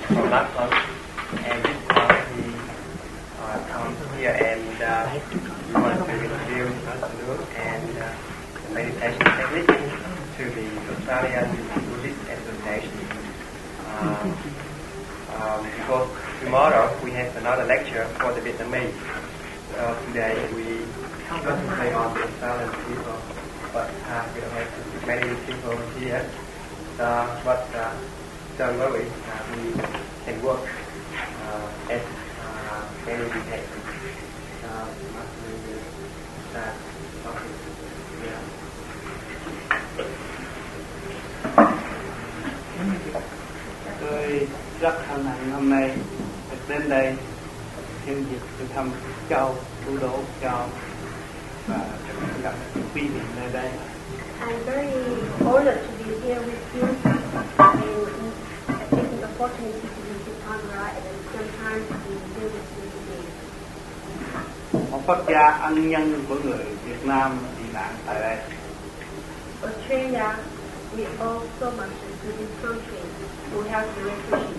from last month, and this month he come here and we want to introduce us and the meditation technique to the Australian Buddhist Association. Because tomorrow we have another lecture for the Vietnamese. Today we concentrate on the Australian people, but we don't have many people here. But don't worry, we can work as many we can. Tôi rất hân hạnh hôm nay được đến đây nhân dịp được thăm Châu, Thủ Đô Châu và gặp quý vị nơi đây. I'm very honored to be here with you and taking the opportunity to visit Canberra and at the same time to be here with you today. Một quốc gia ân nhân của người Việt Nam bị nạn tại đây. Australia, we owe so much to this country who help the refugees.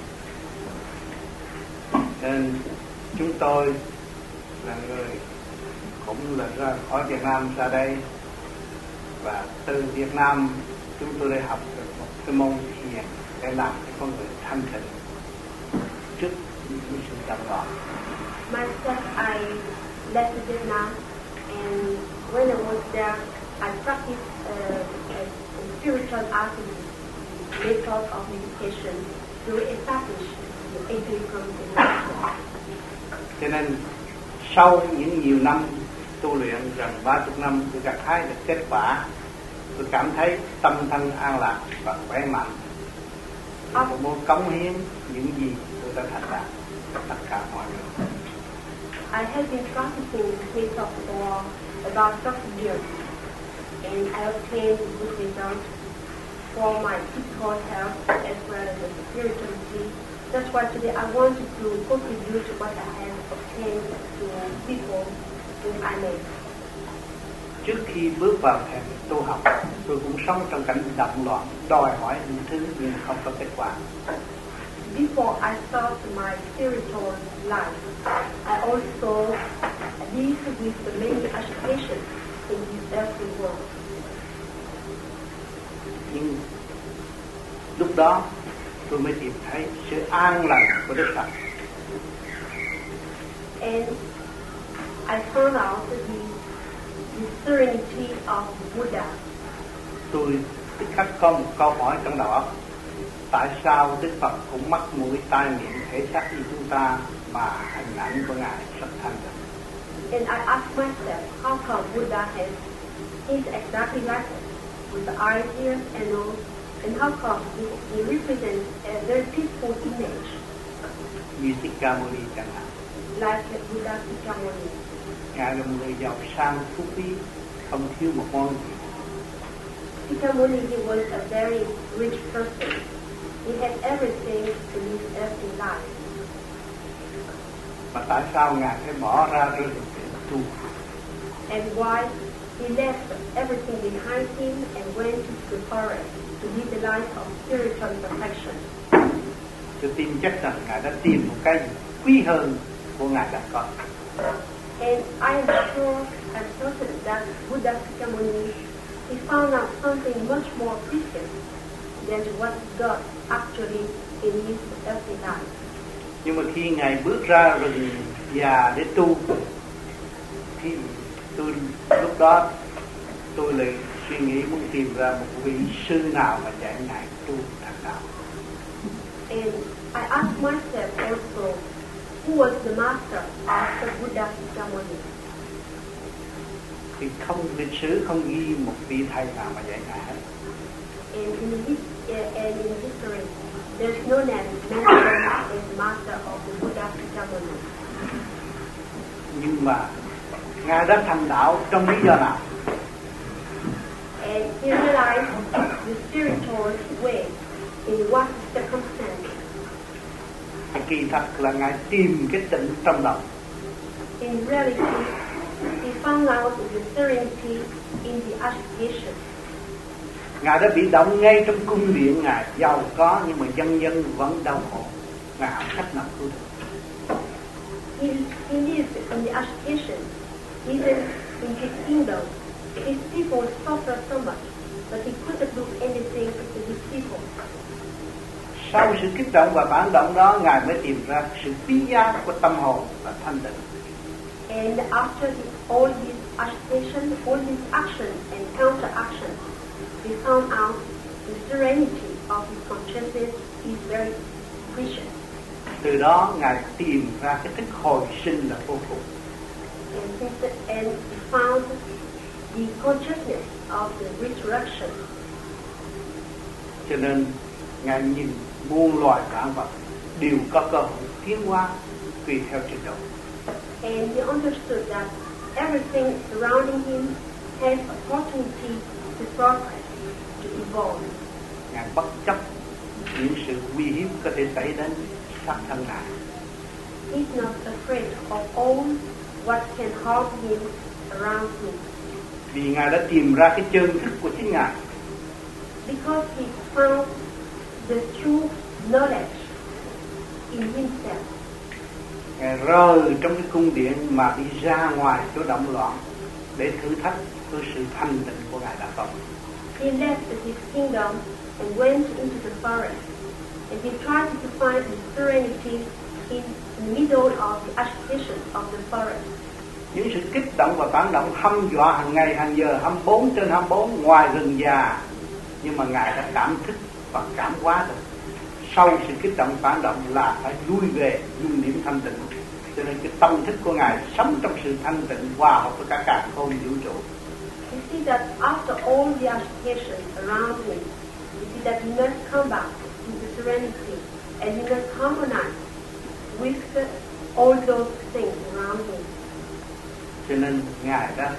Nên chúng tôi là người cũng là ra khỏi Việt Nam ra đây, và từ Việt Nam chúng tôi đã học được một cái môn thiền để làm cho con người thanh tịnh trước những sự động loạn. Myself, I left Vietnam, and when I was there, I practiced a spiritual activity, method of meditation to establish the empirical dimension. Cho nên sau những nhiều năm tu luyện, gần 30 năm, tôi gặt hái được kết quả. Tôi cảm thấy tâm thân an lạc và khỏe mạnh. Tôi muốn cống hiến những gì tôi đã thành đạt cho tất cả mọi người. I have been practicing the method for about 30 years, and I obtained good results for my physical health as well as the spirituality. That's why today I wanted to contribute to what I have obtained to people in IMA. Trước khi bước vào thềm tu học, tôi cũng sống trong cảnh động loạn, đòi hỏi những thứ nhưng không có kết quả. Before I started my spiritual life, I also lived with the many agitations in this earthly world. Nhưng lúc đó tôi mới tìm thấy sự an lành của Đức Phật. And I found out the serenity of Buddha. Tôi tức khắc có một câu hỏi trong đầu óc: tại sao Đức Phật cũng mắt mũi tai miệng thể xác như chúng ta mà hình ảnh của Ngài rất thanh tịnh? And I asked myself, how come Buddha is exactly like us, with the eyes, ears, and nose, and how come he represents a very peaceful image, Như Thích Ca Mâu Ni chẳng hạn. like Buddha Sikamoni. Ngài là một người giàu sang phú quý, không thiếu một món gì. Sikamoni, he was a very rich person. He had everything to live earthly life. Mà tại sao Ngài phải bỏ ra để tu? And why he left everything behind him and went to the forest to live the life of spiritual perfection. Tôi tin chắc rằng Ngài đã tìm một cái quý hơn của Ngài đã có. And I am sure and certain that Buddha Sikamoni, he found out something much more precious than what he got actually in his earthly life. Nhưng mà khi Ngài bước ra rừng già để tu, thì lúc đó tôi lại suy nghĩ muốn tìm ra một vị sư nào mà dạy Ngài tu thành đạo. And I asked myself also, who was the master after Buddha Sikamoni? Thì lịch sử không ghi một vị thầy nào mà dạy Ngài hết. And in history, there's no name mentioned as the master of the Buddha Sikamoni. Nhưng mà Ngài đã thành đạo trong lý do nào? And he realized the spiritual way in what circumstance. Kỳ thật là Ngài tìm cái tịnh trong lòng. In reality, he found out the serenity in the agitation. Ngài đã bị động ngay trong cung điện Ngài, giàu có nhưng mà dân dân vẫn đau khổ. Ngài học cách nào cứu được. He lived in the agitation, even in his kingdom. His people suffered so much, but he couldn't do anything to his people. Sau sự kích động và phản động đó, Ngài mới tìm ra sự quý giá của tâm hồn và thanh tịnh. And after all this agitation, all this action and counteraction, we found out the serenity of his consciousness is very precious. Từ đó Ngài tìm ra cái thức hồi sinh là vô cùng. And we found the consciousness of the resurrection. Cho nên Ngài nhìn muôn loài vạn vật đều có cơ hội tiến hóa tùy theo trình độ. And he understood that everything surrounding him has opportunity to progress, to evolve. Ngài bất chấp những sự nguy hiểm có thể xảy đến xác thân Ngài. He's not afraid of all what can harm him around him. Vì Ngài đã tìm ra cái chân thức của chính Ngài. Because he found the true knowledge in himself. Ngài rời trong cái cung điện mà đi ra ngoài chỗ động loạn để thử thách với sự thanh tịnh của Ngài đã có. He left his kingdom and went into the forest, and he tried to find the serenity in the middle of the agitation of the forest. Những sự kích động và phản động hăm dọa hàng ngày hàng giờ 24/24 ngoài rừng già, nhưng mà Ngài đã cảm thức và cảm hóa được. Sau sự kích động phản động là phải lui về dung điểm thanh tịnh. Cho nên cái tâm thức của Ngài sống trong sự thanh tịnh hòa hợp với cả càn khôn vũ trụ. You see that after all the agitation around him, you see that he must come back to the serenity, and he must harmonize with all those things around him. Cho nên Ngài đã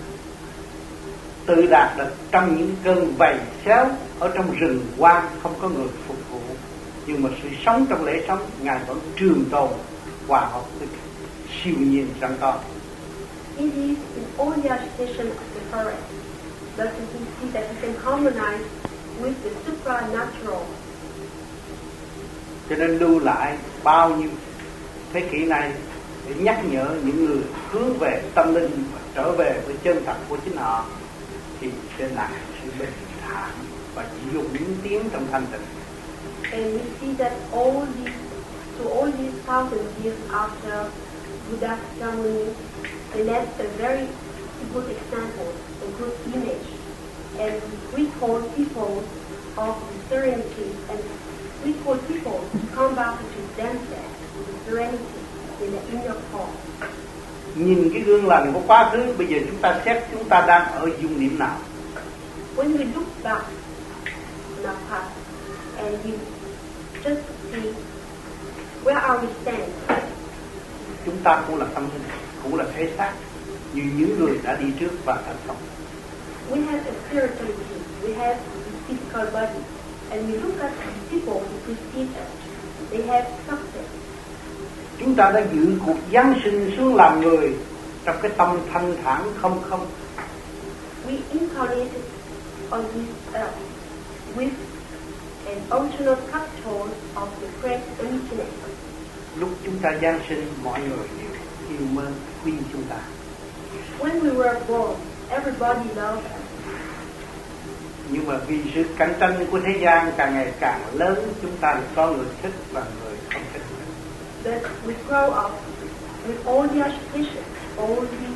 tự đạt được trong những cơn vầy xéo ở trong rừng hoang không có người phục vụ, nhưng mà sự sống trong lễ sống Ngài vẫn trường tồn hòa hợp với siêu nhiên sẵn có. He lives in all the agitation of the forest, but you can see that he can harmonize with the supernatural. Cho nên lưu lại bao nhiêu thế kỷ này để nhắc nhở những người hướng về tâm linh và trở về với chân thật của chính họ thì sẽ là sự bình thản và dũng tiến trong thanh tịnh. And we see that all these thousands years after Buddha's ceremony, they left a very good example, a good image, and we call people of the serenity, and we call people to come back to themselves, to the serenity in the inner core. Nhìn cái gương lành của quá khứ, bây giờ chúng ta xét chúng ta đang ở dung điểm nào? When we look back in our past and we just see where are we standing, Chúng ta cũng là tâm linh, cũng là thể xác như những người đã đi trước và thành công. we have a spirituality, we have a physical body, and we look at the people who precede us. They have success. Chúng ta đã giữ cuộc giáng sinh xuống làm người trong cái tâm thanh thản không không. We incarnated on this earth with an original capital of the great emptiness. Lúc chúng ta giáng sinh, mọi người đều yêu mến quý chúng ta. When we were born, everybody loved us. Nhưng mà vì sự cạnh tranh của thế gian càng ngày càng lớn, chúng ta có người thích và người không thích. But we grow up with all the agitation, all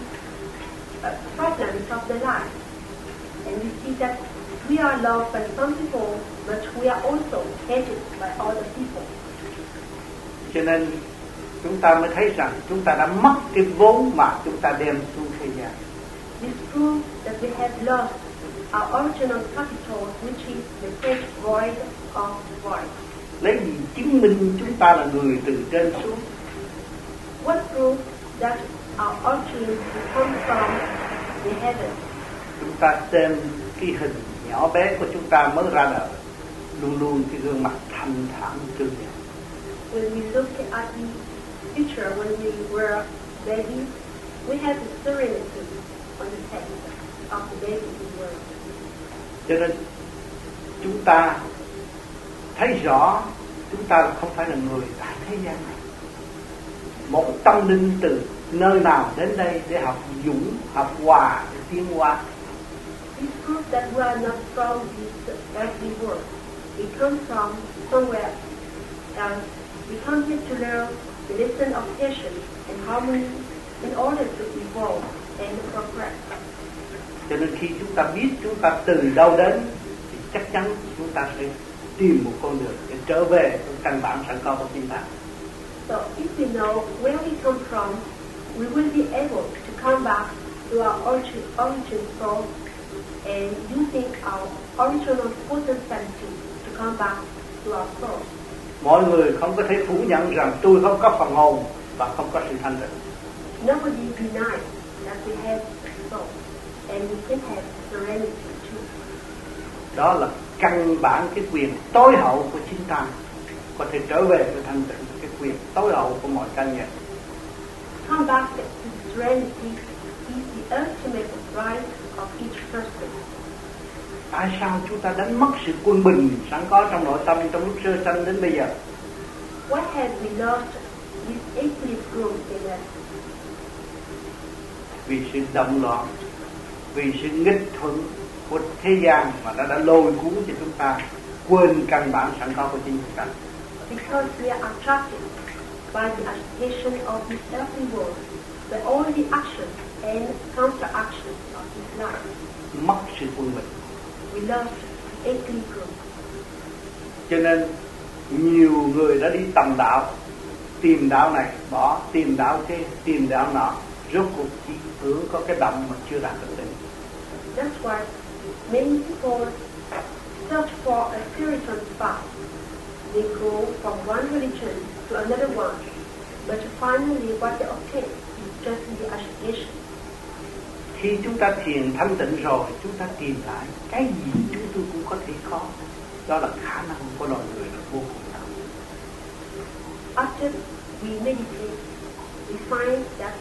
the problems of the life. And we see that we are loved by some people, but we are also hated by other people. Cho nên chúng ta mới thấy rằng chúng ta đã mất cái vốn mà chúng ta đem xuống thế gian. This proves that we have lost our original capital, which is the great void of void. Lấy gì chứng minh chúng ta là người từ trên xuống? What proves that our origin comes from the heavens? Chúng ta xem cái hình nhỏ bé của chúng ta mới ra đời, luôn luôn cái gương mặt thanh thản tươi đẹp. When we look at the future, when we were babies, we have the serenity on the face of the baby we were. Cho nên chúng ta thấy rõ chúng ta không phải là người tại thế gian này. Một tâm linh từ nơi nào đến đây để học dũng, học hòa, để tiến hóa. This proves that we are not from this earthly world. We come from somewhere else. We come here to learn the lesson of patience and harmony in order to evolve and progress. Cho nên khi chúng ta biết chúng ta từ đâu đến thì chắc chắn chúng ta sẽ tìm một con đường để trở về với căn bản sẵn có của chúng ta. So if we know where we come from, we will be able to come back to our origin source and using our original potency to come back to our source. Mọi người không có thể phủ nhận rằng tôi không có phần hồn và không có sự thanh tịnh. Nobody denies that we have soul and we can have serenity too. Đó là căn bản cái quyền tối hậu của chính ta, có thể trở về với thanh tịnh, cái quyền tối hậu của mọi cá nhân. Come back to serenity is the ultimate right of each person. Tại sao chúng ta đánh mất sự quân bình sẵn có trong nội tâm trong lúc sơ sanh đến bây giờ? Why have we lost this equilibrium in us? Vì sự động loạn, vì sự nghịch thuận của thế gian mà nó đã lôi cuốn cho chúng ta quên căn bản sẵn có của chính chúng ta. Because we are attracted by the agitation of this earthly world, by all the action and counteraction of this life. Mất sự quân bình. We lost equilibrium. Cho nên nhiều người đã đi tầm đạo, tìm đạo này bỏ, tìm đạo kia, tìm đạo nọ, rốt cuộc chỉ hưởng có cái động mà chưa đạt được định. That's why many people search for a spiritual path. They go from one religion to another one, but finally what they obtain is just the agitation. Khi chúng ta thiền thanh tịnh rồi, chúng ta tìm lại cái gì chúng tôi cũng có thể có. Đó là khả năng của loài người là vô cùng lớn. After we meditate, we find that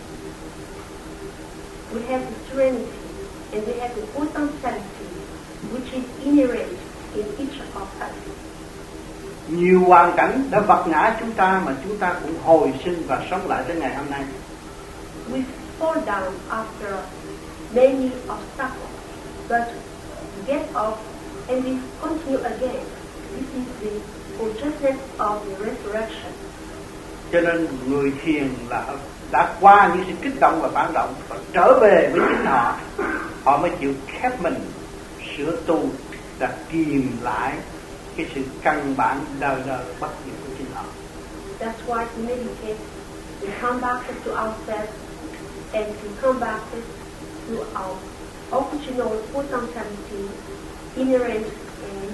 we have the serenity and we have the potentiality which is inherent in each of us. Nhiều hoàn cảnh đã vật ngã chúng ta mà chúng ta cũng hồi sinh và sống lại đến ngày hôm nay. We fall down after many obstacles, but we get up and we continue again. This is the consciousness of the resurrection. Cho nên người thiền là đã qua những sự kích động và phản động và trở về với chính họ, họ mới chịu khép mình sửa tu và tìm lại cái sự căn bản đời đời bất diệt của chính họ. That's why we meditate. We come back to ourselves and we come back to our original potentiality inherent in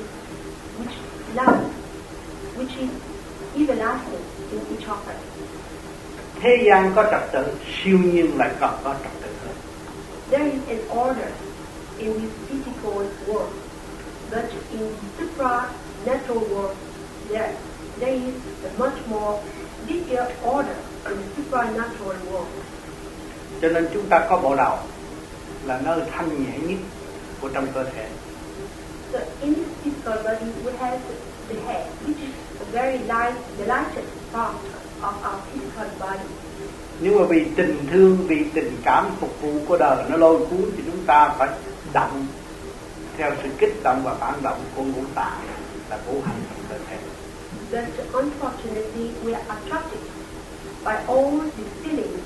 which is everlasting in each of us. Thế gian có trật tự, siêu nhiên lại còn có trật tự hơn. There is an order in this physical world, but in the supernatural world, there is a much more bigger order in the supernatural world. Cho nên chúng ta có bộ đầu là nơi thanh nhẹ nhất của trong cơ thể. So in this physical body, we have the head, which is the lightest part of our physical body. Nhưng mà vì tình thương, vì tình cảm phục vụ của đời nó lôi cuốn thì chúng ta phải động theo sự kích động và phản động của ngũ tạng là ngũ hành trong cơ thể. But unfortunately, we are attracted by all the feelings,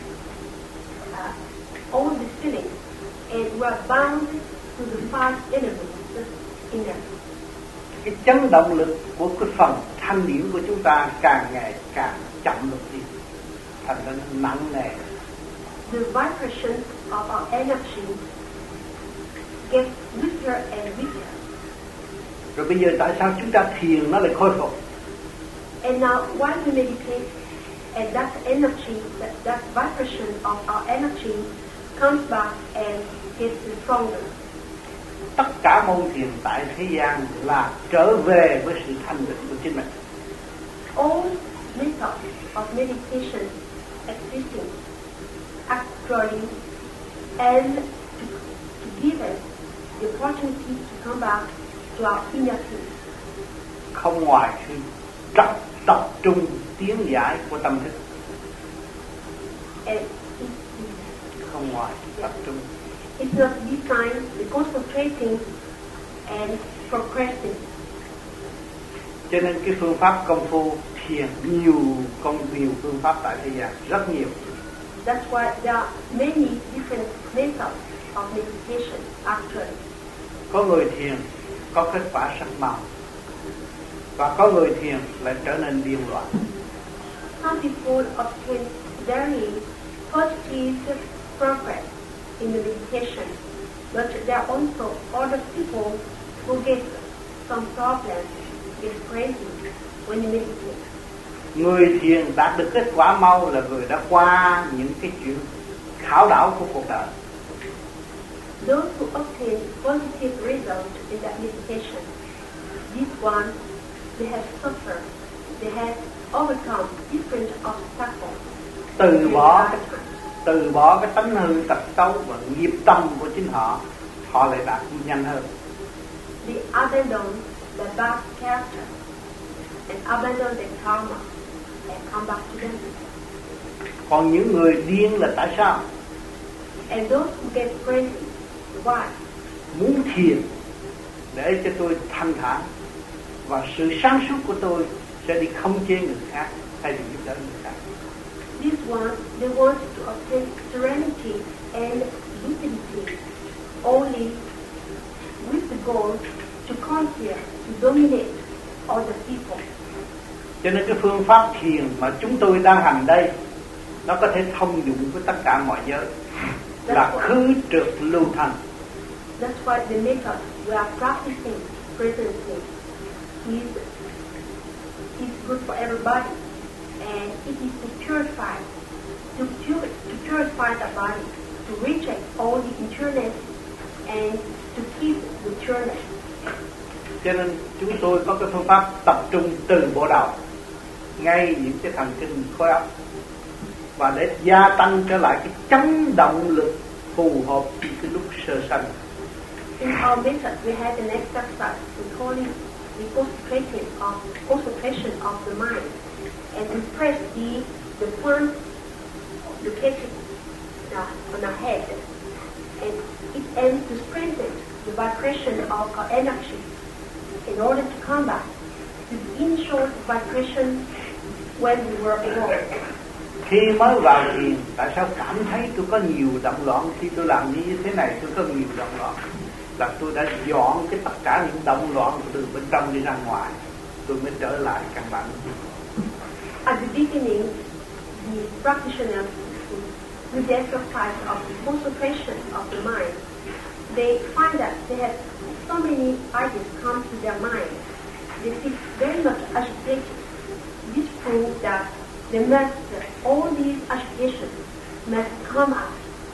and we are bound to the five elements in us. Cái chấn động lực của cái phần thanh điển của chúng ta càng ngày càng chậm lực đi, thành ra nó nặng nề. The vibration of our energy gets weaker and weaker. Rồi bây giờ tại sao chúng ta thiền nó lại khôi phục? And now, while we meditate, and that energy, that vibration of our energy comes back and gets stronger. Tất cả môn thiền tại thế gian là trở về với sự thanh định của chính mình. All methods of meditation existing actually and to give us the opportunity to come back to our inner peace. Không ngoài sự tập trung tiến giải của tâm thức. Không ngoài tập trung. It's not defined the concentrating and progressing. Cho nên cái phương pháp công phu thiền nhiều phương pháp tại thế gian, rất nhiều. That's why there are many different methods of meditation actually. Có người thiền có kết quả sắc màu, và có người thiền lại trở nên điên loạn. Some people obtain very positive progress in the meditation, but there are also other people who get some problems, get crazy when you meditate. Người thiền đạt được kết quả mau là người đã qua những cái chuyện khảo đảo của cuộc đời. Those who obtain positive results in that meditation, these ones, they have suffered, they have overcome different obstacles. Từ bỏ cái tánh hư tật xấu và nghiệp tâm của chính họ, họ lại đạt nhanh hơn. They abandon the bad character and abandon the karma and come back to them. Còn những người điên là tại sao? And those who get crazy, why? Muốn thiền để cho tôi thanh thản và sự sáng suốt của tôi sẽ đi khống chế người khác hay là giúp đỡ người khác. These ones, they want to obtain serenity and lucidity only with the goal to conquer, to dominate other people. Cho nên cái phương pháp thiền mà chúng tôi đang hành đây, nó có thể thông dụng với tất cả mọi giới, là khứ trượt lưu thanh. That's why the method we are practicing presently is good for everybody, and it is to purify the body, to reject all the impurities and to keep the pureness. Cho nên chúng tôi có cái phương pháp tập trung từ bộ đầu ngay những cái thần kinh khối óc, và để gia tăng trở lại cái chấn động lực phù hợp với cái lúc sơ sanh. In our method, we have an exercise we call it the concentration of the mind, and we press the point located on our head, and it aims to strengthen the vibration of our energy in order to combat the initial vibration when we were alone. Khi mới vào thiền, tại sao cảm thấy tôi có nhiều động loạn? Khi tôi làm như thế này tôi có nhiều động loạn, là tôi đã dọn cái tất cả những động loạn từ bên trong đi ra ngoài, tôi mới trở lại căn bản. At the beginning, the practitioners, with the exercise of the concentration of the mind, they find that they have so many ideas come to their mind. They feel very much agitated. This proves that all these agitations must come out.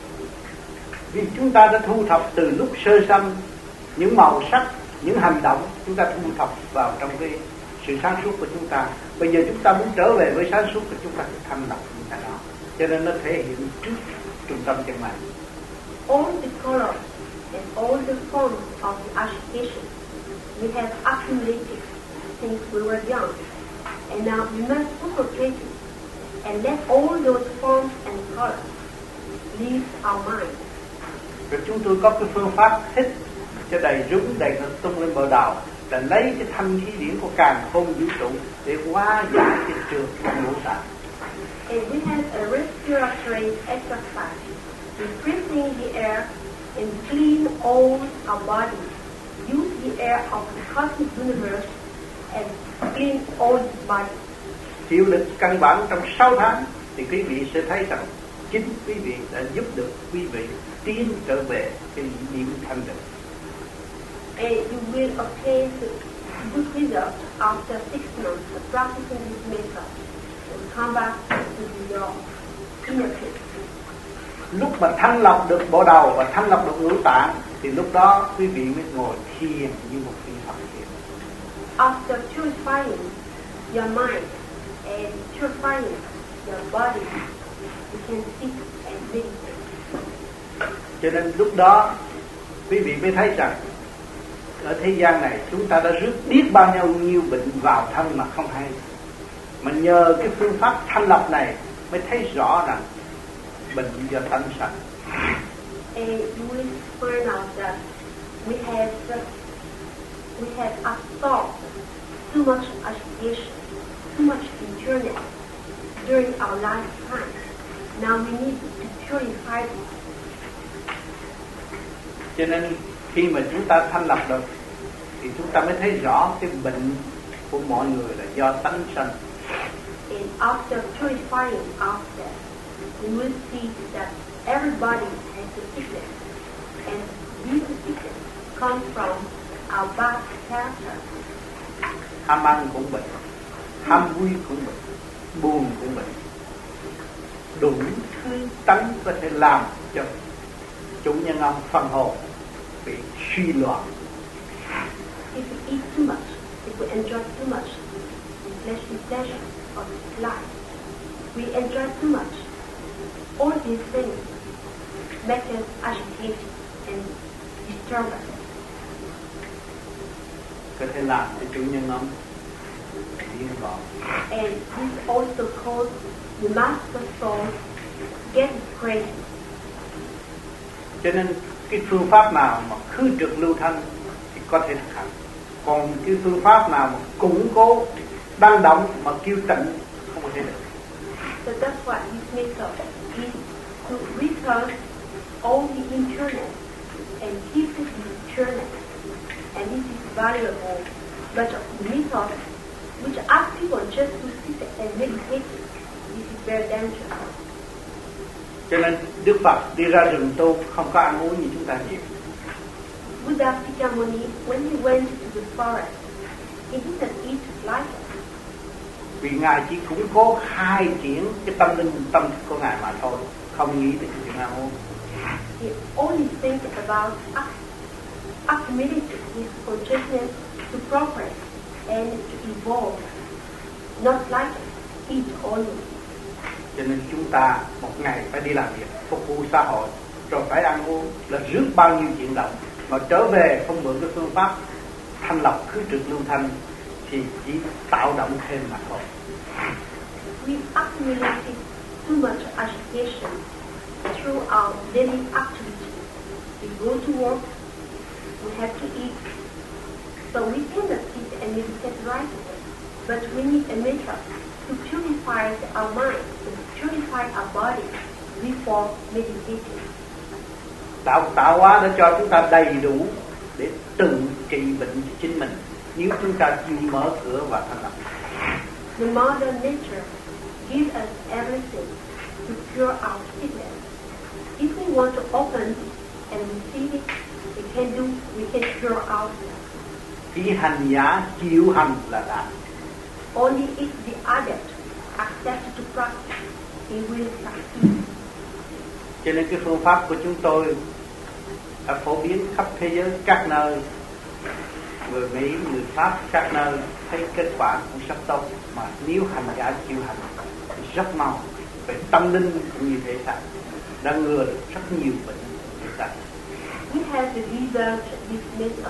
Vì chúng ta đã thu thập từ lúc sơ sanh những màu sắc, những hành động, chúng ta thu thập vào trong cái sự sáng suốt của chúng ta. Bây giờ chúng ta muốn trở về với sáng suốt của chúng ta phải thanh lọc những cái đó, cho nên nó thể hiện trước trung tâm chân mày. All the colors and all the forms of the agitation we have accumulated since we were young, and now we must concentrate and let all those forms and colors leave our mind. Rồi chúng tôi có cái phương pháp hít cho đầy rúng đầy nó tung lên bờ đầu, là lấy cái thanh khí điển của càn khôn vũ trụ để hóa giải cái trượt của ngũ tạng. And we have a respiratory exercise, increasing the air and clean all our body. Use the air of the cosmic universe and clean all the body. Chịu lực căn bản trong 6 tháng thì quý vị sẽ thấy rằng chính quý vị đã giúp được quý vị tiến trở về cái niệm thanh định. And you will obtain good results after 6 months of practicing this method and come back to your inner peace. Lúc mà thanh lọc được bộ đầu và thanh lọc được ngũ tạng thì lúc đó quý vị mới ngồi thiền như một vị Phật thiền. After purifying your mind and purifying your body, you can sit and meditate. Cho nên lúc đó quý vị mới thấy rằng ở thế gian này chúng ta đã rước biết bao nhiêu bệnh vào thân mà không hay, Mà nhờ cái phương pháp thanh lập này mới thấy rõ rằng bệnh do tánh sanh. And we find out that we have absorbed too much agitation, too much impurity during our lifetime. Now we need to purify it. Cho nên khi mà chúng ta thanh lập được thì chúng ta mới thấy rõ cái bệnh của mọi người là do tánh sanh. And after purifying ourselves, we will see that everybody has a sickness, and this sickness comes from our bad character. Ham ăn cũng bệnh, ham vui cũng bệnh, buồn cũng bệnh. Đủ thứ tánh có thể làm cho chủ nhân ông phần hồn bị suy loạn. If we eat too much, if we enjoy too much the fleshly pleasure of life, we enjoy too much. All these things make us agitated and disturb us. Có thể làm cho chủ nhân ông điên loạn. And this also causes the master soul get crazy. Cho nên cái phương pháp nào mà khứ trượt lưu thanh thì có thể thực hành. Còn cái phương pháp nào mà củng cố đang động mà kêu tịnh không có thể được. So that's what this method is, to return all the impureness and keep the pureness. And this is valuable. But the method which asks people just to sit and meditate, this is very dangerous. Cho nên Đức Phật đi ra rừng tu không có ăn uống như chúng ta nhiều. Buddha Shakyamuni, when he went to the forest, he didn't eat like it. Vì Ngài chỉ củng cố khai triển cái tâm linh tâm thức của Ngài mà thôi, không nghĩ tới chuyện ăn uống. He only thinks about accumulating his consciousness to progress and to evolve, not like eat only. Cho nên chúng ta một ngày phải đi làm việc, phục vụ xã hội, rồi phải ăn uống, là rước bao nhiêu chuyện động. Mà trở về không mượn cái phương pháp thanh lọc khứ trượt lưu thanh thì chỉ tạo động thêm mà thôi. We accumulated too much agitation through our daily activity. We go to work, we have to eat, so we cannot sit and meditate right away. But we need a method to purify our mind, to purify our body before meditating. Tạo hóa đã cho chúng ta đầy đủ để tự trị bệnh cho chính mình nếu chúng ta chịu mở cửa và thanh lọc. The modern nature gives us everything to cure our sickness. If we want to open and receive it, we can cure ourselves. Khi hành giả chịu hành là đạt. Only if the adept accepts to practice, he will succeed. Cho nên cái phương pháp của chúng tôi đã phổ biến khắp thế giới các nơi, người Mỹ, người Pháp các nơi thấy kết quả cũng rất tốt. Mà nếu hành giả chịu hành thì rất mau về tâm linh cũng như thể xác, đã ngừa được rất nhiều bệnh thể xác. We have developed this method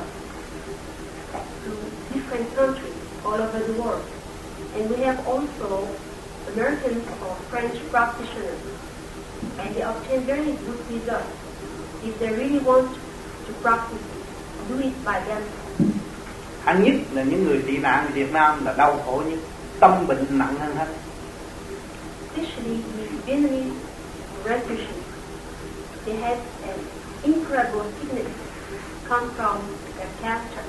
to different countries all over the world, and we have also American or French practitioners, and they obtain very good results. If they really want to practice it, do it by themselves. Hẳn nhất là những người tị nạn Việt Nam là đau khổ nhất, tâm bệnh nặng hơn hết. Especially the Vietnamese refugees, they have an incredible sickness come from their character.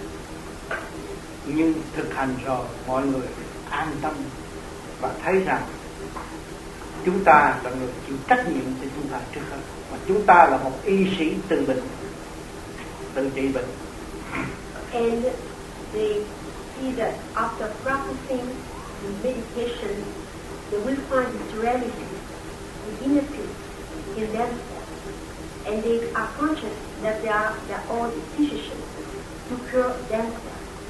Nhưng thực hành rồi mọi người an tâm và thấy rằng chúng ta là người chịu trách nhiệm cho chúng ta trước hết, mà chúng ta là một y sĩ tự bệnh, tự trị bệnh. And they see that after practicing the meditation, they will find the serenity, the inner peace in themselves, and they are conscious that they are their own physicians to cure themselves.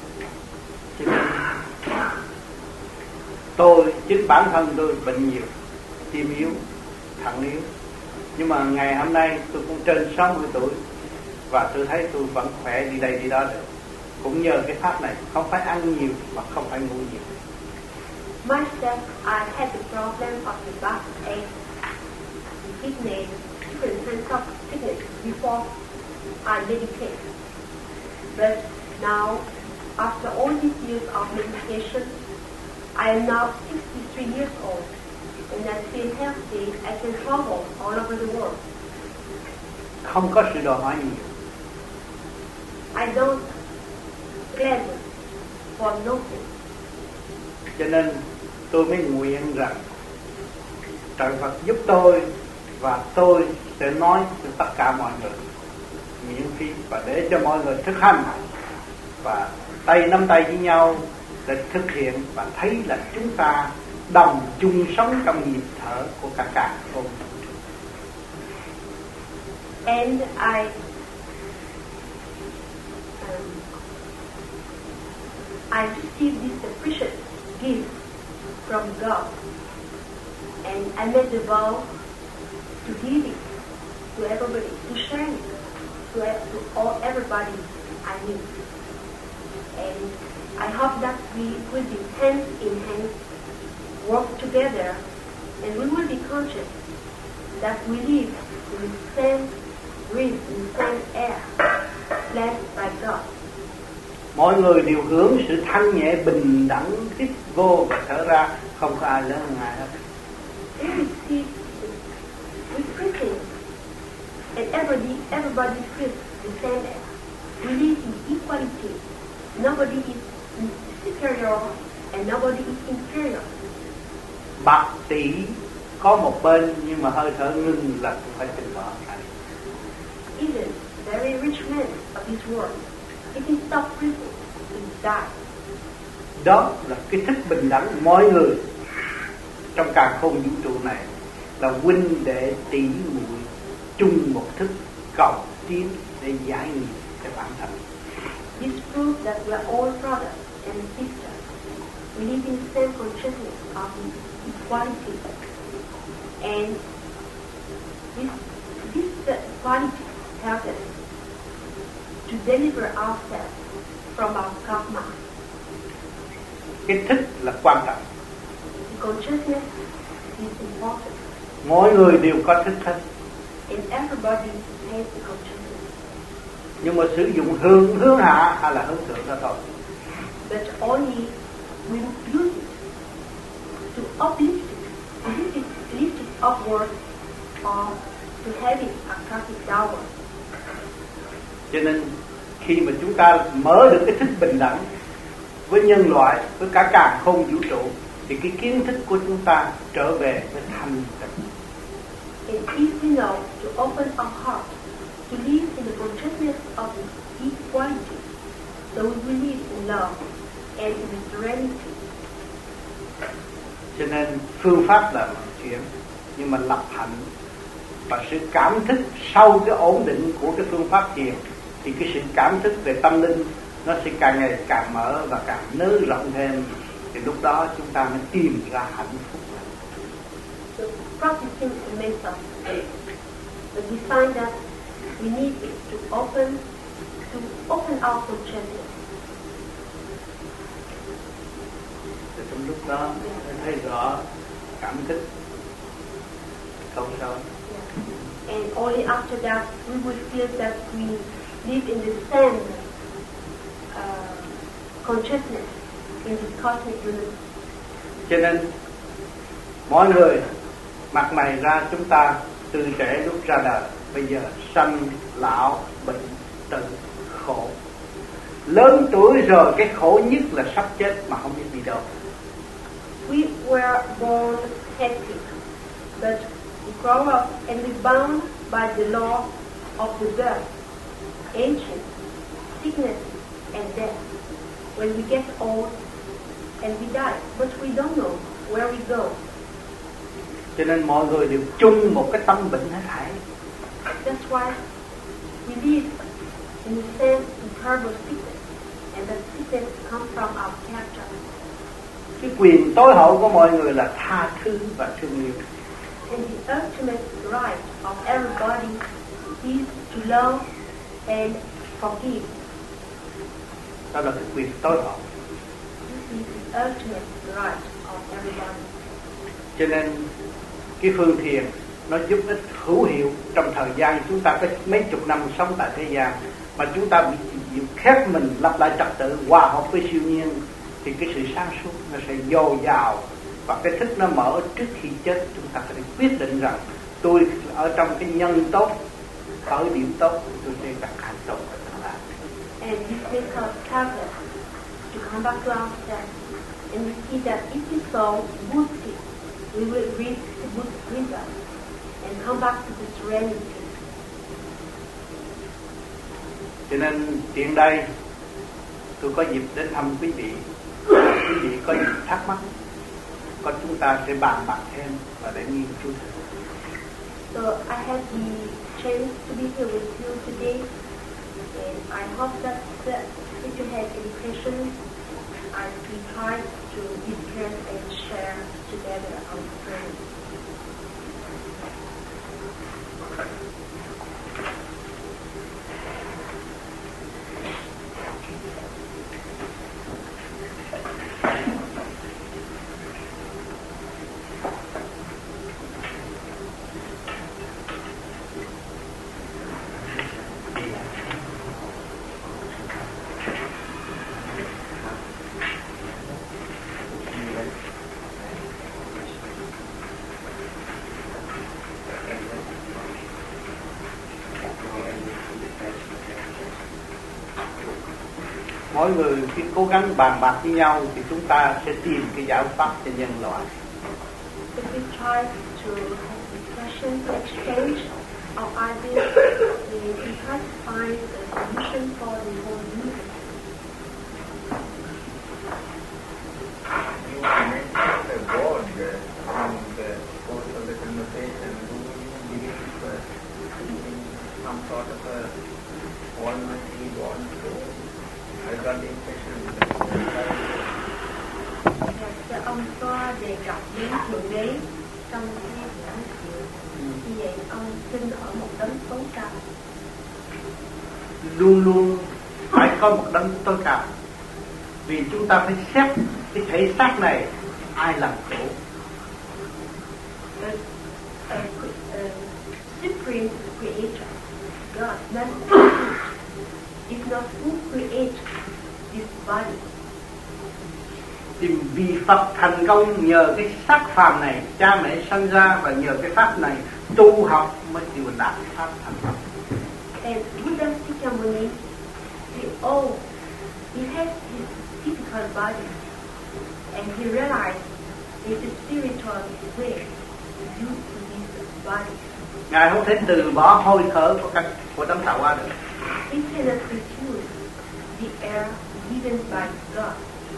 Tôi chính bản thân tôi bệnh nhiều, tim yếu, thận yếu, nhưng mà ngày hôm nay tôi cũng trên 60 tuổi và tôi thấy tôi vẫn khỏe đi đây đi đó được. Cũng nhờ cái pháp này, không phải ăn nhiều mà không phải ngủ nhiều. Myself, I had the problem of the backache, sickness, different kinds of sickness before I meditate. But now, after all these years of meditation, I am now 63 years old, and I feel healthy. I can travel all over the world. Không có sự đòi hỏi nhiều. I don't claim for nothing. Cho nên tôi mới nguyện rằng trời Phật giúp tôi, và tôi sẽ nói cho tất cả mọi người miễn phí, và để cho mọi người thực hành và tay nắm tay với nhau để thực hiện, và thấy là chúng ta đồng chung sống trong nhịp thở của cả cả không. And I received this precious gift from God, and I made the vow to give it to everybody, to share it to all everybody I meet. And I hope that we will be hand in hand, work together, and we will be conscious that we live in the same breathe, in the same air, blessed by God. Mọi người đều hưởng sự thanh nhẹ bình đẳng, hít vô và thở ra, không có ai lớn hơn ai hết. We receive with breathing, and everybody feels the same air. We live in equality. Nobody is superior and nobody is inferior. Bạc tỷ có một bên, nhưng mà hơi thở ngưng là cũng phải từ bỏ. Even very rich men of this world, if he stops breathing, he dies. Đó là cái thức bình đẳng mọi người trong càn khôn vũ trụ này, là huynh đệ tỷ muội chung một thức cầu tiến để giải nghiệp cho bản thân. This proves that we are all brothers and sisters. We live in the same consciousness of equality, and this equality helps us to deliver ourselves from our karma. Cái thức là quan trọng. The consciousness is important. Mỗi người đều có thức hết. And everybody has the consciousness. Nhưng mà sử dụng hướng hạ hay là hướng thượng đó thôi. But only we use it to uplift it, lift it upward, or to have it attracted downward. Cho nên khi mà chúng ta mở được cái thức bình đẳng với nhân loại, với cả càn khôn vũ trụ, thì cái kiến thức của chúng ta trở về với thanh tịnh. And if we know to open our heart, to live in the consciousness of equality, so we will live in love and in serenity. Cho nên phương pháp là một chuyện, nhưng mà lập hạnh và sự cảm thức sau cái ổn định của cái phương pháp thiền, thì cái sự cảm thức về tâm linh nó sẽ càng ngày càng mở và càng nới rộng thêm, thì lúc đó chúng ta mới tìm ra hạnh phúc. So practicing the method, but we find that we need it to open our consciousness. Thì trong lúc đó mới thấy rõ cảm thức không sâu. And only after that we will feel that we live in the same consciousness in this cosmic unity. Cho nên mọi người mặt mày ra, chúng ta từ trẻ lúc ra đời, bây giờ sanh lão bệnh tử khổ. Lớn tuổi rồi cái khổ nhất là sắp chết mà không biết đi đâu. We were born happy, but we grow up and we bound by the law of the birth, ancient, sickness and death. When we get old and we die, but we don't know where we go. Cho nên mọi người đều chung một cái tâm bệnh hết thảy. That's why we live in the same incurable sickness, and that sickness comes from our character. Cái quyền tối hậu của mọi người là tha thứ và thương yêu. And the ultimate right of everybody is to love and forgive. Đó là cái quyền tối hậu. This is the ultimate right of everybody. Cho nên cái phương thiền nó giúp ích hữu hiệu trong thời gian chúng ta có mấy chục năm sống tại thế gian, mà chúng ta bị chịu khép mình lập lại trật tự hòa hợp với siêu nhiên, thì cái sự sáng suốt nó sẽ dồi dào và cái thức nó mở. Trước khi chết chúng ta phải quyết định rằng tôi ở trong cái nhân tốt, ở điểm tốt, tôi sẽ gặp hạnh tốt ở tương lai. And this makes us target to come back to ourselves, and we see that if we so boosted, we will reach the good result and come back to the serenity. Cho nên tiện đây tôi có dịp đến thăm quý vị. Quý vị có gì thắc mắc, có chúng ta sẽ bàn bạc thêm và để nghiên cứu. So I had the chance to be here with you today, and I hope that if you have any questions, I will try to discuss and share together our experience. Mỗi người khi cố gắng bàn bạc với nhau thì chúng ta sẽ tìm cái giải pháp cho nhân loại. If we try to have discussion, to exchange our ideas, we try to find a solution for the whole universe. You mentioned the God in the course of the conversation. Do you believe in some sort of a almighty God? I got the impression Dạ, ông có đề cập đến thượng đế trong cái giảng dạy. Như vậy ông tin ở một đấng tối cao. Luôn luôn phải có một đấng tối cao, vì chúng ta phải xét cái thể xác này ai làm chủ. Supreme Creator, God, not is not who creates this body. Thì vì Phật thành công nhờ cái xác phàm này, cha mẹ sinh ra, và nhờ cái pháp này tu học mới chịu đạt pháp thành công. And Buddha Sikamuni, he has his physical body, and he realized it's a spiritual way due to his body. Ngài không thể từ bỏ hơi thở của đấng tạo hóa được. He cannot refuse the air given by God.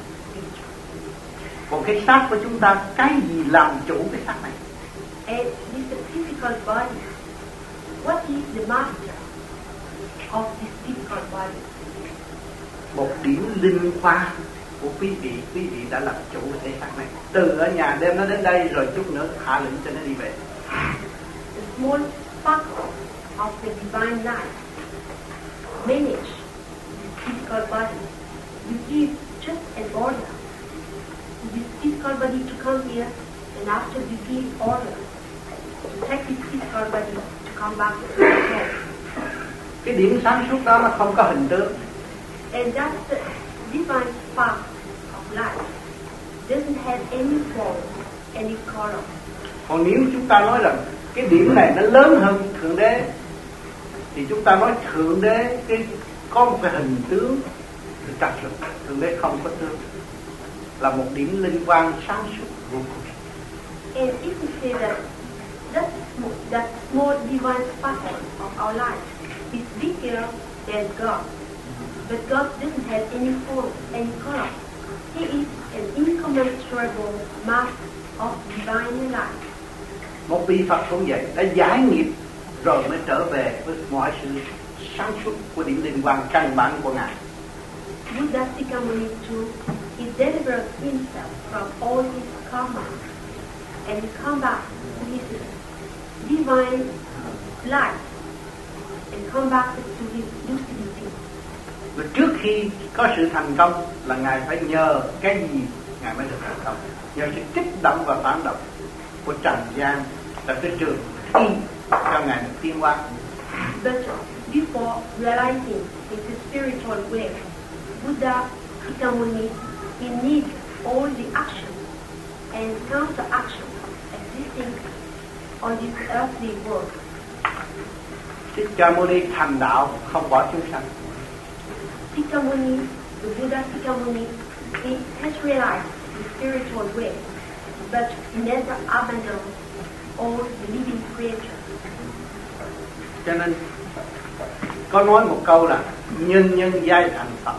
Còn cái xác của chúng ta, cái gì làm chủ cái xác này? And this physical body, what is the master of this physical body? Một điểm linh quan của quý vị đã làm chủ thể xác này. Từ ở nhà đem nó đến đây, rồi chút nữa hạ lệnh cho nó đi về. The small sparkle of the divine life manage this physical body. You give just an order to this physical body to come here, and after you give order to take this physical body to come back to the home. Cái điểm sáng suốt đó nó không có hình tướng. And that's the divine spark of life. Doesn't have any form, any color. Còn nếu chúng ta nói rằng cái điểm này nó lớn hơn Thượng Đế, thì chúng ta nói Thượng Đế có một cái hình tướng trật sự. Thượng Đế không có tướng, là một điểm linh quan sáng suốt vô cùng. And if we say that small divine sparkle of our life is bigger than God, but God doesn't have any form, any color. He is an incommensurable mass of divine life. Một vị Phật cũng vậy, đã giải nghiệp rồi mới trở về với mọi sự sáng suốt của điểm linh quan căn bản của Ngài. Buddha Sikamuni too, he delivered himself from all his karma and he come back to his divine life and come back to his lucidity. Và trước khi có sự thành công là Ngài phải nhờ cái gì? Ngài mới được thành công. Nhờ sự kích động và phản động của trần gian là cái trường tiên cho Ngài được tiến hóa. But before realizing his spiritual way, Buddha Shakyamuni, he needs all the action and counter-action existing on this earthly world. Thích Ca Mâu Ni thành đạo không bỏ chúng sanh. Shakyamuni, the Buddha Shakyamuni, he has realized the spiritual way, but he never abandoned all the living creatures. Cho nên có nói một câu là nhân giai thành Phật.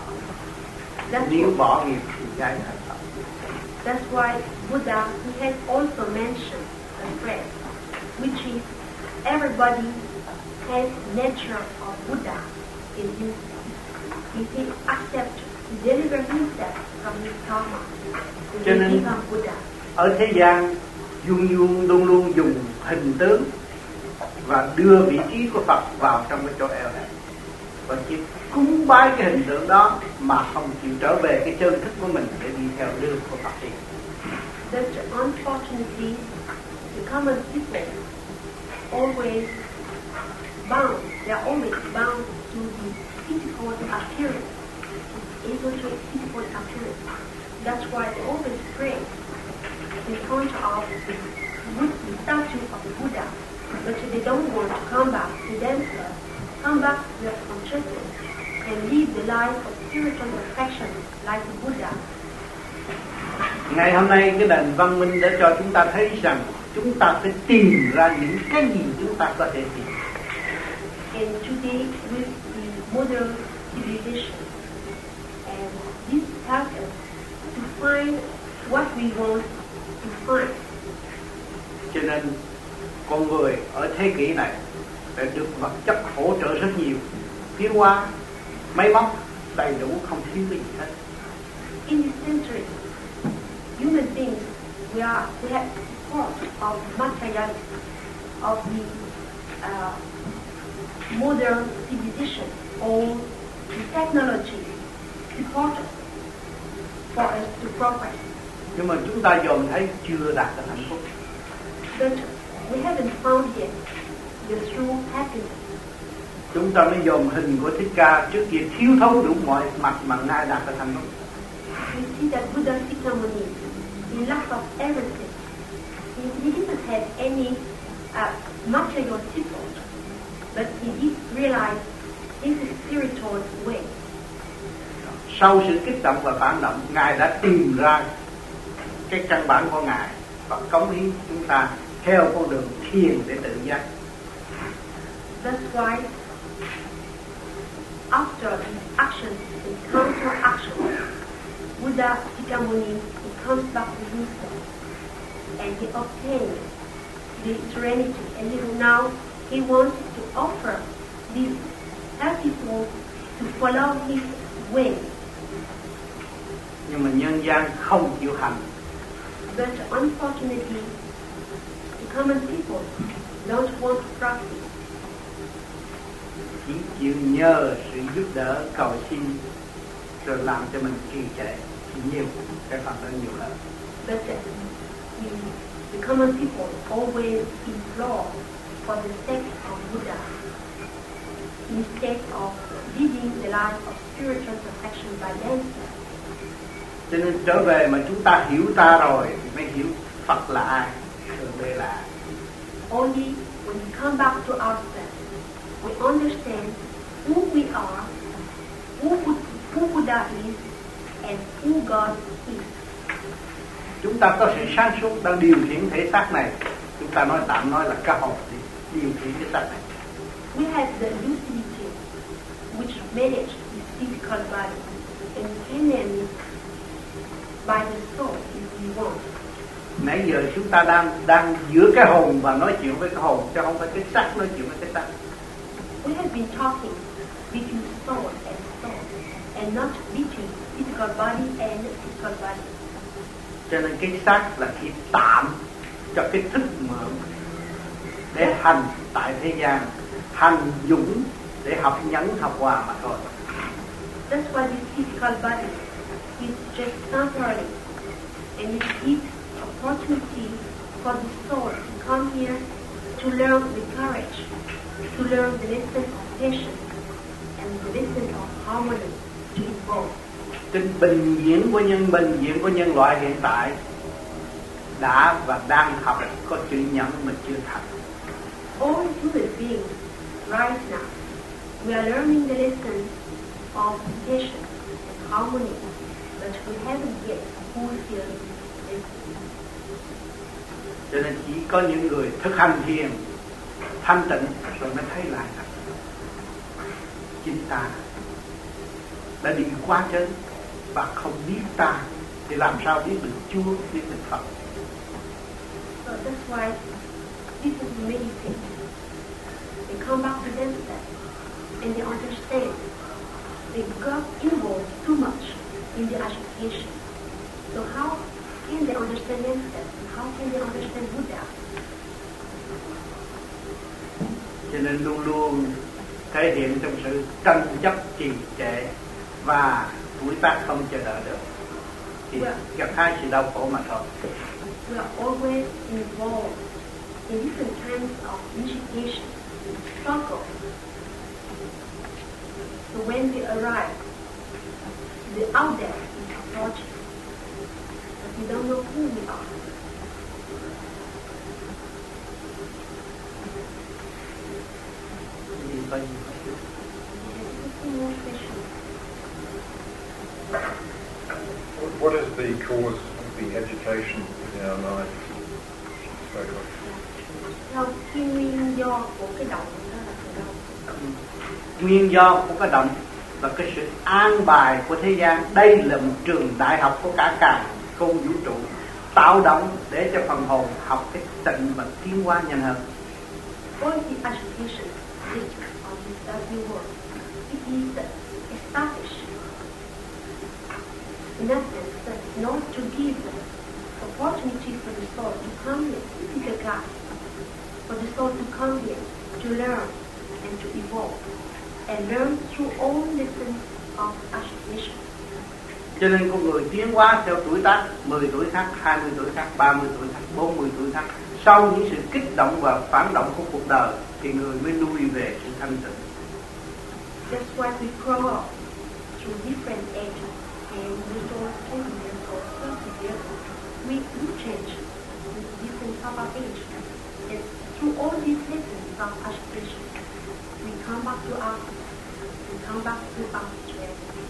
Nếu bỏ nghiệp thì giai thành Phật. That's why Buddha, he has also mentioned a phrase, which is everybody has nature of Buddha in him. If he accepts to deliver himself from his karma, he will become Buddha. Ở thế gian luôn luôn dùng hình tướng và đưa vị trí của Phật vào trong cái chỗ eo này, và chỉ cúng bái cái hình tượng đó mà không chịu trở về cái chân thức của mình để đi theo đường của Phật đi. But unfortunately, the common people always bound. They are always bound to the physical appearance, esoteric physical appearance. That's why they always pray in front of the statue of the Buddha. But they don't want to come back to themselves, come back to their consciousness, and live the life of spiritual perfection like the Buddha. Ngày hôm nay cái nền văn minh đã cho chúng ta thấy rằng chúng ta phải tìm ra những cái gì chúng ta có thể tìm. And today with the modern civilization, and this helps us to find what we want to find. Cho nên con người ở thế kỷ này đã được vật chất hỗ trợ rất nhiều, tiến hóa, máy móc đầy đủ, không thiếu cái gì hết. In this century, human beings, we have support of materialism, of the modern civilization, all the technology support us for us to progress. Nhưng mà chúng ta dòm thấy chưa đạt được hạnh phúc. But we haven't found yet the true happiness. Chúng ta mới dòm hình của Thích Ca, trước kia thiếu thốn đủ mọi mặt mà Ngài đạt được hạnh phúc. We see that Buddha Shakyamuni, he lacked of everything. He didn't have any material support, but he did realize his spiritual way. Sau sự kích động và phản động, Ngài đã tìm ra cái căn bản của Ngài và cống hiến chúng ta theo con đường thiền để tự giác. That's why after the action and counter-action, Buddha Shakyamuni, he comes back to himself and he obtains the serenity, and now he wants to offer these people to follow his way. Nhưng mà nhân gian không chịu hành. But unfortunately, the common people don't want to practice. Chỉ chịu nhờ sự giúp đỡ cầu xin rồi làm cho mình trì trệ nhiều, cái phần đó nhiều hơn. But the common people always implore for the sake of Buddha instead of living the life of spiritual perfection by themselves. Cho nên trở về mà chúng ta hiểu ta rồi thì mới hiểu Phật là ai, Thượng Đế là ai. Only when we come back to ourselves, we understand who we are, who Buddha is, and who God is. Chúng ta có sự sáng suốt đang điều khiển thể xác này, chúng ta tạm nói là cái hồn đi điều khiển cái xác này. We have the lucidity which manage this physical body, and can name it by the soul if we want. Nãy giờ chúng ta đang giữa cái hồn và nói chuyện với cái hồn, chứ không phải cái xác nói chuyện với cái xác. We have been talking between soul, and not between physical body and physical body. Cho nên cái xác là cái tạm cho cái thức mượn để hành tại thế gian, hành dũng để học nhẫn học hòa mà thôi. That's why this physical body is just temporary and it gives opportunity for the soul to come here to learn the courage, to learn the lesson of patience and the lesson of harmony to evolve. Trên bình diện của nhân loại hiện tại đã và đang học có chữ nhẫn mà chưa thành. All human beings right now, we are learning the lesson of patience and harmony, but we haven't yet fulfilled it. Cho nên chỉ có những người thực hành thiền thanh tịnh rồi mới thấy lại rằng chính ta đã bị quá trớn và không biết ta thì làm sao biết được Chúa, biết được Phật. So that's why people who meditate, they come back to themselves and they understand they got involved too much in the agitation. So how can they understand themselves? How can they understand Buddha? Cho nên luôn luôn thể hiện trong sự tranh chấp trì trệ và tuổi tác không chờ đợi được thì gặp hai sự đau khổ mà thôi. We are always involved in different kinds of initiation, struggle. So when we arrive, the out there is approaching, but we don't know who we are. What is the cause of the agitation in our life? Theo cái nguyên do của cái động đó là từ đâu? Nguyên do của cái động và cái sự an bài của thế gian. Đây là một trường đại học của cả càn khôn vũ trụ, tạo động để cho phần hồn học cái tịnh và tiến hóa nhanh hơn. All the agitation of this study world, it is established in essence that in order to give the opportunity for the soul to come here, this is a guide for the soul to come here to learn and to evolve and learn through all lessons of agitation. Cho nên con người tiến hóa theo tuổi tác, 10 tuổi khác, 20 tuổi khác, 30 tuổi khác, 40 tuổi khác. Sau những sự kích động và phản động của cuộc đời thì người mới lui về sự thanh tịnh. That's why we grow up through different ages, and we don't 20 years old, 30 years old. We change with different type of age. And through all these lessons of agitation, we come back to us, we come back to our reality.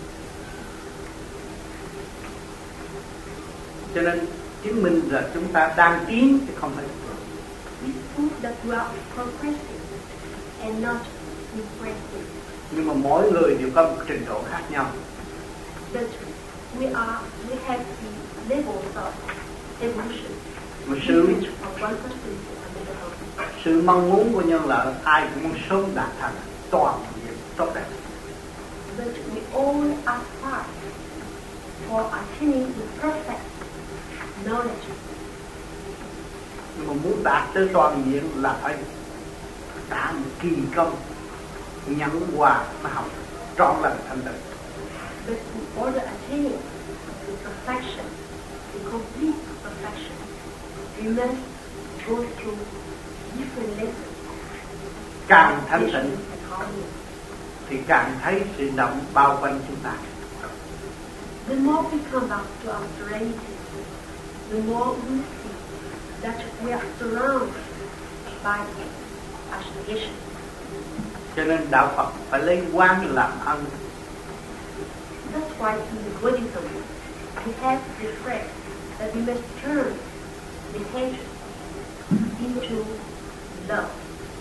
Cho nên chứng minh là chúng ta đang tiến chứ không phải lùi. We prove that we are progressing and not regressing. Nhưng mà mỗi người đều có một trình độ khác nhau. But we have the levels of evolution. Một From one person to another. sự mong muốn của nhân loại ai cũng muốn sớm đạt thành toàn diện tốt đẹp. But we all aspire for attaining the perfect knowledge. Nhưng mà muốn đạt tới toàn diện là phải cả một kỳ công nhẫn hòa mà học trọn lành thanh tịnh. But in order attaining the perfection, the complete perfection, we must go through different lessons. Càng thanh tịnh thì càng thấy sự động bao quanh chúng ta. The more we come back to our serenity, the more we see that we are surrounded by agitation. Cho nên đạo Phật phải lấy quán làm ân. That's why in the Buddhism we have the phrase that we must turn the hatred into love.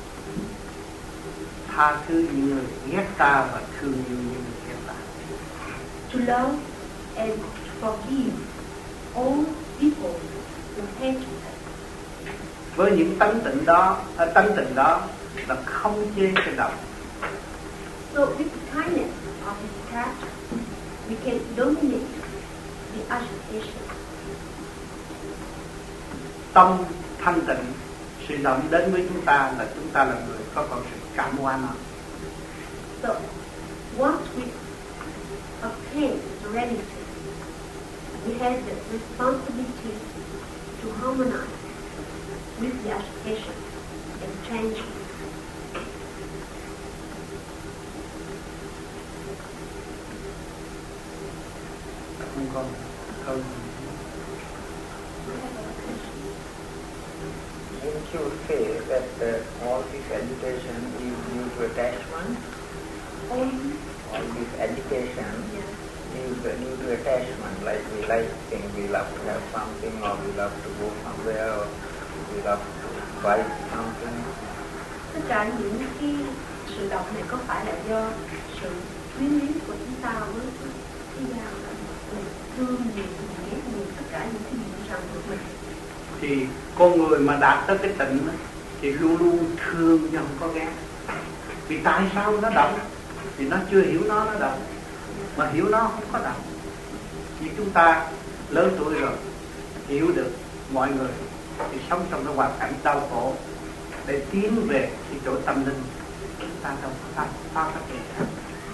Tha thứ những người ghét ta và thương yêu những người ghét ta. To love and to forgive all people who hate us. Với những tánh tịnh đó là không chê cái động. So with the kindness of his character, we can dominate the agitation. Tâm thanh tịnh, sự động đến với chúng ta là chúng ta là người có còn sự cảm hóa nó. So once we obtain serenity, we have the responsibility to harmonize with the agitation and change it. Không còn không. Didn't you say that all this agitation is due to attachment? All this agitation is due to attachment, like we like things, we love to have something, or we love to go somewhere, or we love to buy something. Tất cả những cái sự độc này có phải là do sự quyến luyến của chúng ta với cái giao thương nhiều, ghét nhiều, tất cả những cái gì rằng của mình. Thì con người mà đạt tới cái tịnh thì luôn luôn thương chứ không có ghét. Vì tại sao nó động? Vì nó chưa hiểu nó động. Mà hiểu nó không có động. Vì chúng ta lớn tuổi rồi, hiểu được mọi người thì sống trong cái hoàn cảnh đau khổ để tiến về cái chỗ tâm linh, chúng ta đâu có phá các gì cả.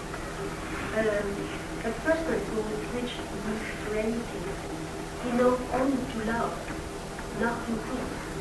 A person who is rich with serenity, he knows only to love, not to hate.